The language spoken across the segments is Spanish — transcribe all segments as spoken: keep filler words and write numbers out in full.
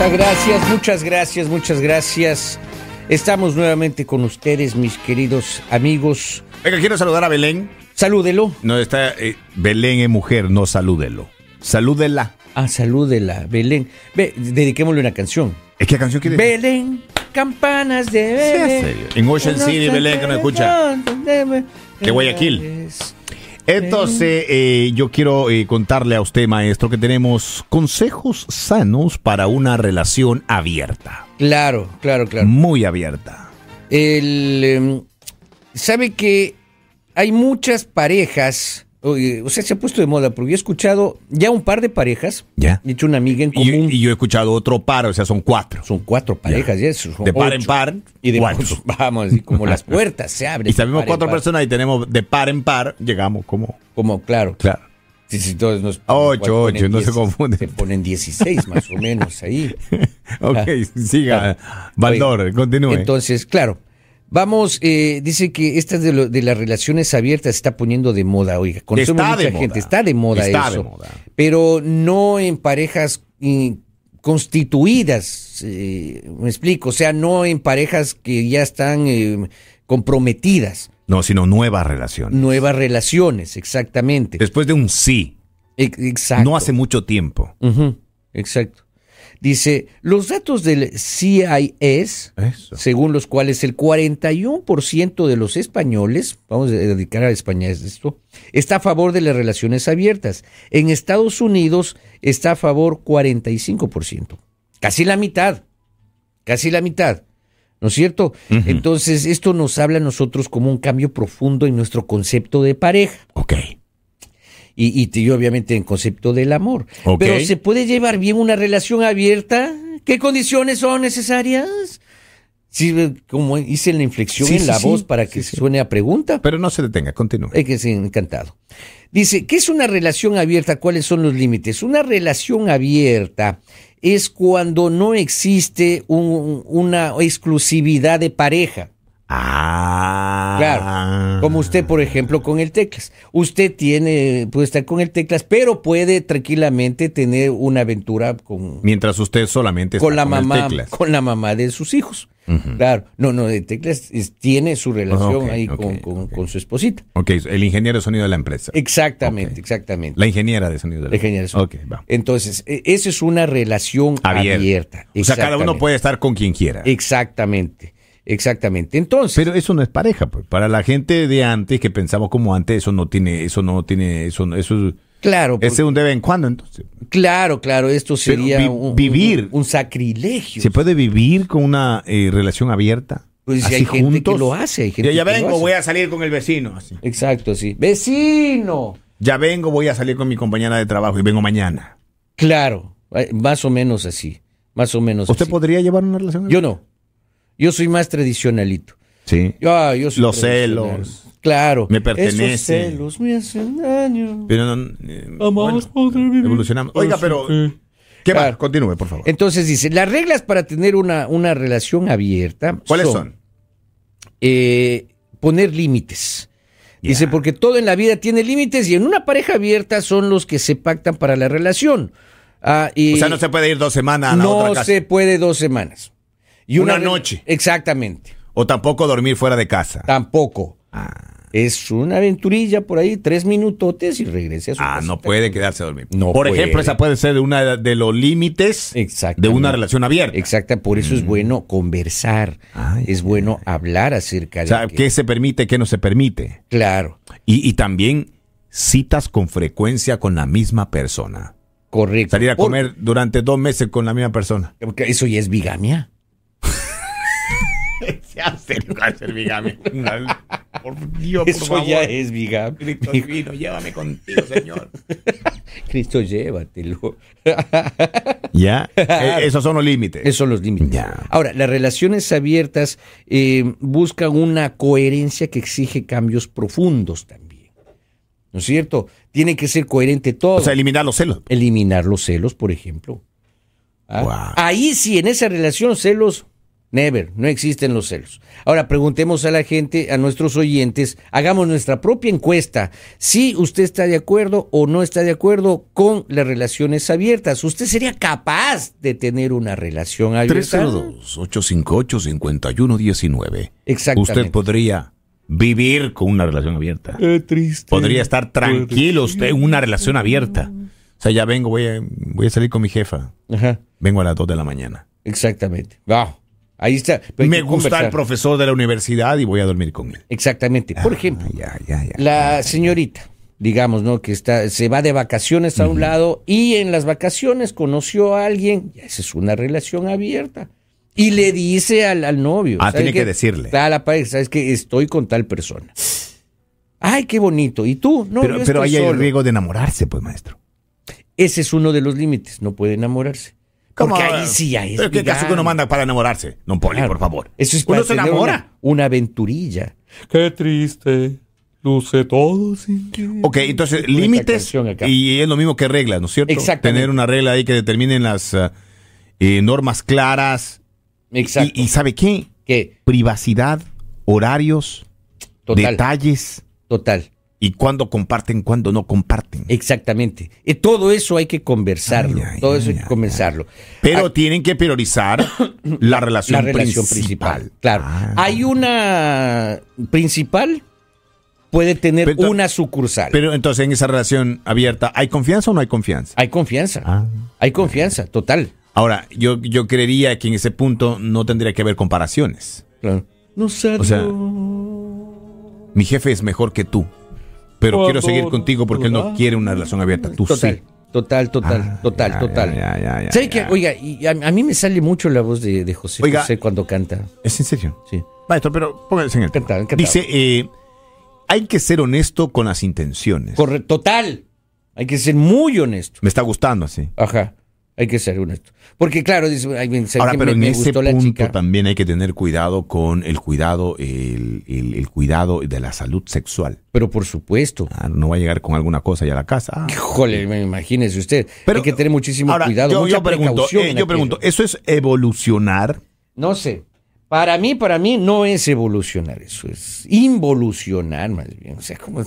Muchas gracias, muchas gracias, muchas gracias. Estamos nuevamente con ustedes, mis queridos amigos. Venga, quiero saludar a Belén. Salúdelo. No está, eh, Belén es mujer, no salúdelo. Salúdela. Ah, salúdela, Belén. Ve, dediquémosle una canción. ¿Es qué canción quiere? Belén, campanas de Belén. ¿En serio? En Ocean City, Belén, que no escucha. Que Guayaquil. Entonces, eh, yo quiero eh, contarle a usted, maestro, que tenemos consejos sanos para una relación abierta. Claro, claro, claro. Muy abierta. El, eh, sabe que hay muchas parejas, o, o sea, se ha puesto de moda, porque yo he escuchado ya un par de parejas. Ya. He hecho una amiga en Y, común. y yo he escuchado otro par, o sea, son cuatro. Son cuatro parejas, ya. Son De par en ocho. par, Y de cuatro. vamos, así como las puertas se abren. Y sabemos de par en cuatro par. personas y tenemos de par en par, llegamos como... Como, claro. Claro. Sí, sí, todos nos Ocho, ponen ocho, no diez, se confunde. Se ponen dieciséis más o menos ahí. Ok, Ah, siga. claro. Baldor, Oye, continúe. Entonces, claro, vamos, eh, dice que esta de, lo, de las relaciones abiertas se está poniendo de moda, oiga. Conocemos Está mucha de gente, moda. está de moda Está eso. de moda. Pero no en parejas eh, constituidas, eh, me explico, o sea, no en parejas que ya están eh, comprometidas. No, sino nueva relación. Nuevas relaciones, exactamente. Después de un sí, Ex- Exacto. no hace mucho tiempo. Ujú, exacto. Dice, los datos del C I S, Eso. según los cuales el cuarenta y uno por ciento de los españoles, vamos a dedicar a España esto, está a favor de las relaciones abiertas. En Estados Unidos está a favor cuarenta y cinco por ciento. Casi la mitad, casi la mitad. ¿No es cierto? Ujú. Entonces, esto nos habla a nosotros como un cambio profundo en nuestro concepto de pareja. Ok. Y, y, y obviamente en concepto del amor. Ok. Pero ¿se puede llevar bien una relación abierta? ¿Qué condiciones son necesarias? Sí, como hice la inflexión Sí, en sí, la sí. voz para que Sí, sí. suene a pregunta. Pero no se detenga, continúe. Es que sí, encantado. Dice, ¿qué es una relación abierta? ¿Cuáles son los límites? Una relación abierta es cuando no existe un- una exclusividad de pareja. Ah. Claro, como usted, por ejemplo, con el Teclas. Usted tiene, puede estar con el Teclas, pero puede tranquilamente tener una aventura con, Mientras usted solamente está con la el mamá, Teclas. con la mamá de sus hijos. Ujú. Claro, no, no, el Teclas es- tiene su relación Ok, ahí ok, con, con- ok. con su esposita. Ok, el ingeniero de sonido de la empresa. Exactamente, Ok. exactamente. La ingeniera de sonido de la La ingeniera de sonido. Ok, va. Entonces, e- esa es una relación Abierta. abierta. O sea, cada uno Exactamente. puede estar con quien quiera. Exactamente, exactamente. Entonces, Pero eso no es pareja, pues. Para la gente de antes que pensamos como antes, eso no tiene, eso no tiene, eso, no- eso claro, ese es porque- un de vez en cuando, entonces. claro, claro, esto Pero sería vi- un, vivir. un, un sacrilegio. ¿Se puede vivir con una eh, relación abierta? Pues si Así hay gente juntos. que lo hace, hay gente Ya, ya que lo vengo, hace. voy a salir con el vecino. Así. Exacto, sí. ¡Vecino! Ya vengo, voy a salir con mi compañera de trabajo y vengo mañana. Claro, eh, más o menos así. Más o menos ¿Usted así. podría llevar una relación abierta? Yo no. Yo soy más tradicionalito. Sí. Yo, ah, yo soy Los tradicional. celos. Claro. Me pertenece. Esos celos me hacen daño. Pero no, eh, Vamos bueno, a poder vivir. evolucionamos. Oiga, pero ¿qué Claro. más? Continúe, por favor. Entonces dice, las reglas para tener una, una relación abierta ¿Cuáles son, son? eh, poner límites. Dice, Ya. porque todo en la vida tiene límites y en una pareja abierta son los que se pactan para la relación. Ah, y O sea, no se puede ir dos semanas a la no otra casa. se puede dos semanas. Y Una re- noche. Exactamente. O tampoco dormir fuera de casa. Tampoco. Ah, Es una aventurilla por ahí, tres minutotes y regrese a su Ah, casa. no puede quedarse a dormir. No por puede. ejemplo, esa puede ser una de los límites de Exactamente. una relación abierta. Exacta, por eso es bueno conversar. Ay, es bueno hablar acerca O de sea, que- qué se permite, qué no se permite. Claro, Y, y también citas con frecuencia con la misma persona. correcto. Salir a Por- comer durante dos meses con la misma persona. porque eso ya es bigamia. Ya sé lo que va a ser bigamia. Por Dios, por Eso favor. ya es bigamia. Cristo divino, llévame contigo, Señor. Cristo, llévatelo. Ya, eh, esos son los límites. Esos son los límites. Ya. Ahora, las relaciones abiertas eh, buscan una coherencia que exige cambios profundos también. ¿No es cierto? Tiene que ser coherente todo. O sea, eliminar los celos. Eliminar los celos, por ejemplo. ¿Ah? Wow. Ahí sí, en esa relación, celos Never, no existen los celos. Ahora preguntemos a la gente, a nuestros oyentes, hagamos nuestra propia encuesta, si usted está de acuerdo o no está de acuerdo con las relaciones abiertas. ¿Usted sería capaz de tener una relación abierta? tres cero dos, ocho cinco ocho, cinco uno uno nueve. Exactamente. Usted podría vivir con una relación abierta. Qué triste. Podría estar tranquilo usted en una relación abierta. O sea, ya vengo, voy a, voy a salir con mi jefa. Ajá. Vengo a las dos de la mañana. Exactamente. Wow. Ahí está. Pero me gusta conversar. El profesor de la universidad y voy a dormir con él. Exactamente. Por ejemplo, ah, ya, ya, ya, la ya, señorita, digamos, ¿no? Que está, se va de vacaciones a uh-huh. un lado y en las vacaciones conoció a alguien, ya esa es una relación abierta. Y le dice al, al novio. Ah, tiene que decirle. A la pareja, sabes que estoy con tal persona. Ay, qué bonito. ¿Y tú? No, pero yo pero estoy ahí solo. hay el riesgo de enamorarse, pues, maestro. Ese es uno de los límites, no puede enamorarse. ¿Cómo? Porque ahí sí ya es. ¿Pero qué caso que uno manda para enamorarse? Don Poli, Claro. por favor. Eso es para uno se enamora. Una, una aventurilla. Qué triste. Luce todo sin ti. Ok, entonces, límites y es lo mismo que reglas, ¿no es cierto? Exactamente. Tener una regla ahí que determinen las uh, eh, normas claras. Exacto. Y, y ¿sabe qué? ¿Qué? Privacidad, horarios, Total. detalles. Total. Y cuándo comparten, cuándo no comparten. Exactamente. Y todo eso hay que conversarlo. Ay, ay, todo ay, eso hay ay, que conversarlo. Pero Ah, tienen que priorizar la relación, la relación principal. principal. Claro. Ah. Hay una principal, puede tener Pero, una sucursal. Pero entonces en esa relación abierta, ¿hay confianza o no hay confianza? Hay confianza. Ah. Hay confianza, total. Ahora, yo, yo creería que en ese punto no tendría que haber comparaciones. Claro. No sé. O sea, mi jefe es mejor que tú, pero quiero seguir contigo porque él no quiere una relación abierta. Tú Total. sí. Total, total, Ah, total, ya, total. ya, ya, ya, ¿Sabe ya. qué? Oiga, y a, a mí me sale mucho la voz de, de José Oiga. José cuando canta. ¿Es en serio? Sí. Maestro, pero póngase en el tema. Encantado, encantado. Dice, eh, hay que ser honesto con las intenciones. Correcto, total. Hay que ser muy honesto. Me está gustando así. Ajá. Hay que ser honesto. Porque claro, dice, ay, ¿sabe Ahora, qué? pero me, en me ese gustó la punto chica. también hay que tener cuidado con el cuidado, el, el, el cuidado de la salud sexual. Pero por supuesto. Ah, no va a llegar con alguna cosa ya a la casa. Ah. Híjole, imagínese usted. Pero, hay que tener muchísimo ahora, cuidado, yo, mucha yo pregunto, precaución. eh, en yo aquello. pregunto, ¿eso es evolucionar? No sé. Para mí, para mí no es evolucionar, eso es involucionar más bien. O sea, como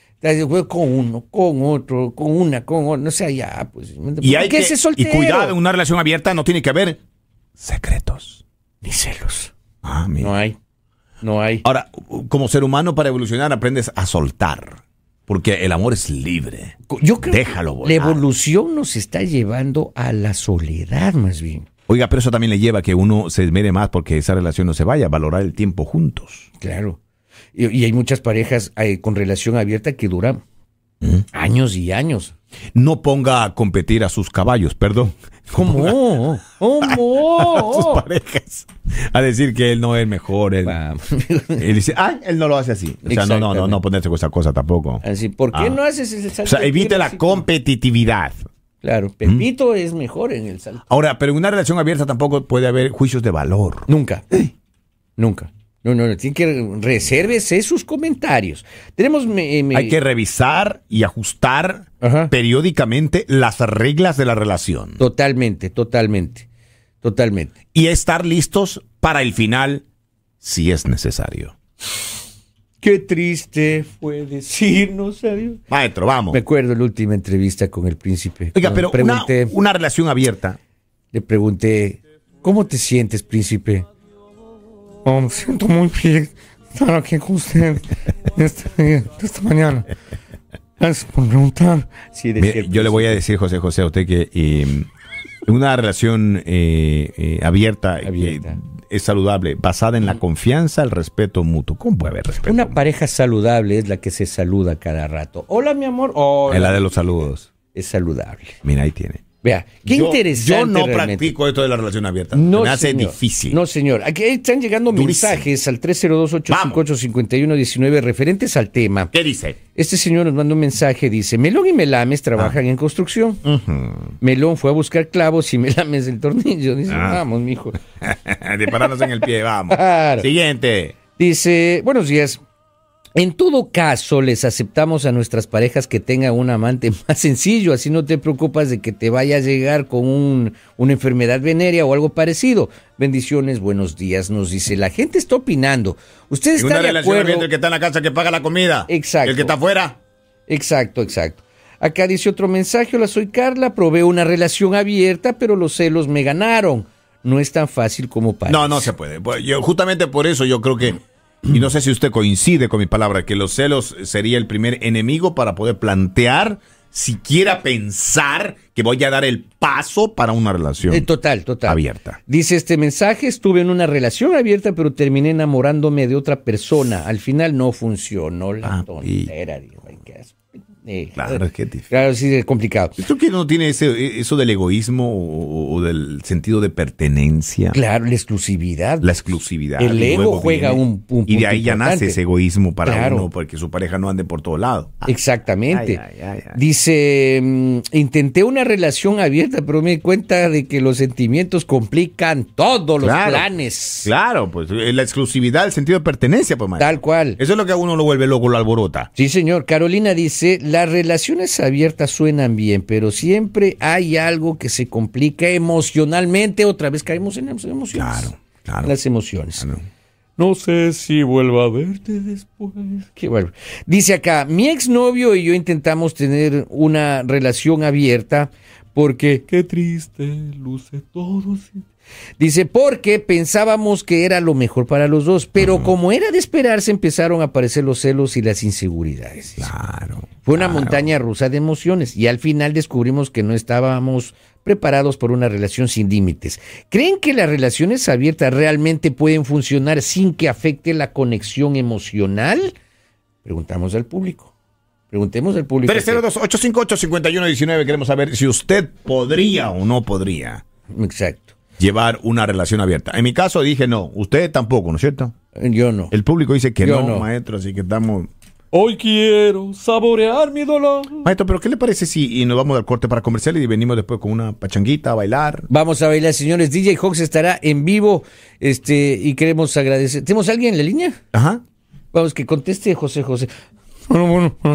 con uno, con otro, con una, con otro, no sé, ya, pues. Y hay ¿Qué que, ese y soltero? cuidado, en una relación abierta no tiene que haber secretos. Ni celos. Ah, mira. No hay, no hay. Ahora, como ser humano para evolucionar aprendes a soltar, porque el amor es libre. Yo creo Déjalo que volar. la evolución nos está llevando a la soledad más bien. Oiga, pero eso también le lleva a que uno se esmere más porque esa relación no se vaya, a valorar el tiempo juntos. Claro. Y, y hay muchas parejas eh, con relación abierta que duran ¿Mm? años y años. No ponga a competir a sus caballos, perdón. ¿Cómo? ¿Cómo? A sus parejas. A decir que él no es mejor. Él, Vamos. él dice, ay, él no lo hace así. O sea, no, no, no, no ponerse con esa cosa tampoco. Así, ¿por qué Ah. no haces el salto? O sea, de evite tierra la así como- competitividad. Claro, Pepito es mejor en el salto. Ahora, pero en una relación abierta tampoco puede haber juicios de valor. Nunca. Nunca. No, no, no. Tiene que resérvese sus comentarios. Tenemos. Me, me- Hay que revisar y ajustar Ajá. periódicamente las reglas de la relación. Totalmente, totalmente. Totalmente. Y estar listos para el final si es necesario. Qué triste fue decirnos adiós. Maestro, vamos. Me acuerdo la última entrevista con el príncipe. Oiga, Cuando pero una, pregunté, una relación abierta. le pregunté, ¿cómo te sientes, príncipe? Oh, me siento muy bien estar aquí con usted esta, esta mañana. Gracias por preguntar. Sí, Mire, yo le voy a decir, José José, a usted que eh, una relación eh, eh, abierta, eh, Abierta. es saludable, basada en la confianza, el respeto mutuo. ¿Cómo puede haber respeto? Una pareja saludable es la que se saluda cada rato. Hola, mi amor. Hola. Es la de los saludos. Es saludable. Mira, ahí tiene. Vea, qué Yo- interesante. Yo no realmente. practico esto de la relación abierta. No, Me hace señor. difícil. No, señor. Aquí están llegando Durísimo. mensajes al tres cero dos, ocho cinco ocho, cinco uno uno nueve referentes al tema. ¿Qué dice? Este señor nos manda un mensaje, dice, Melón y Melames trabajan en construcción. Ujú. Melón fue a buscar clavos y Melames el tornillo. Dice, Ah. vamos, mijo. De pararnos en el pie, vamos. Claro. Siguiente. Dice, buenos días. En todo caso, les aceptamos a nuestras parejas que tengan un amante más sencillo, así no te preocupas de que te vaya a llegar con un, una enfermedad venérea o algo parecido. Bendiciones, buenos días, nos dice. La gente está opinando. ¿Usted está una de acuerdo? El que está en la casa que paga la comida. Exacto. El que está afuera. Exacto, exacto. Acá dice otro mensaje. Hola, soy Carla, probé una relación abierta, pero los celos me ganaron. No es tan fácil como parece. No, no se puede. Yo, justamente por eso yo creo que, y no sé si usted coincide con mi palabra, que los celos sería el primer enemigo para poder plantear, siquiera pensar que voy a dar el paso para una relación eh, total, total. abierta. Dice este mensaje, estuve en una relación abierta, pero terminé enamorándome de otra persona. Al final no funcionó la Ah, tontera. Dijo, ay, qué asco. Eh, Claro, es que es difícil. Claro, sí, es complicado. ¿Esto que no tiene ese, eso del egoísmo o, o del sentido de pertenencia? Claro, la exclusividad. La exclusividad. El y ego luego juega viene- un, un Y de punto ahí ya importante. nace ese egoísmo para Claro. uno, porque su pareja no ande por todo lado. Exactamente. Ay, ay, ay, ay. Dice, mm, intenté una relación abierta, pero me di cuenta de que los sentimientos complican todos los Claro. planes. Claro, pues eh, la exclusividad, el sentido de pertenencia, pues, maestro. Tal cual. Eso es lo que a uno lo vuelve loco, lo alborota. Sí, señor. Carolina dice, las relaciones abiertas suenan bien, pero siempre hay algo que se complica emocionalmente. Otra vez caemos en las emociones. Claro, claro. Las emociones. Claro. No sé si vuelva a verte después. Qué bueno. Dice acá, mi exnovio y yo intentamos tener una relación abierta porque, Qué triste luce todo. sin- dice, porque pensábamos que era lo mejor para los dos, pero como era de esperarse empezaron a aparecer los celos y las inseguridades. Claro. Fue una claro. montaña rusa de emociones y al final descubrimos que no estábamos preparados por una relación sin límites. ¿Creen que las relaciones abiertas realmente pueden funcionar sin que afecte la conexión emocional? Preguntamos al público. Preguntemos al público. tres cero dos, ocho cinco ocho, cinco uno uno uno nueve. Queremos saber si usted podría o no podría Exacto. llevar una relación abierta. En mi caso dije no, usted tampoco, ¿no es cierto? Yo no. El público dice que Yo no, no. maestro, así que estamos... Hoy quiero saborear mi dolor. Maestro, pero ¿qué le parece si y nos vamos al corte para comercial y venimos después con una pachanguita a bailar? Vamos a bailar, señores. D J Hawks estará en vivo este, y queremos agradecer. ¿Tenemos a alguien en la línea? Ajá. Vamos, que conteste José José. Bueno, bueno.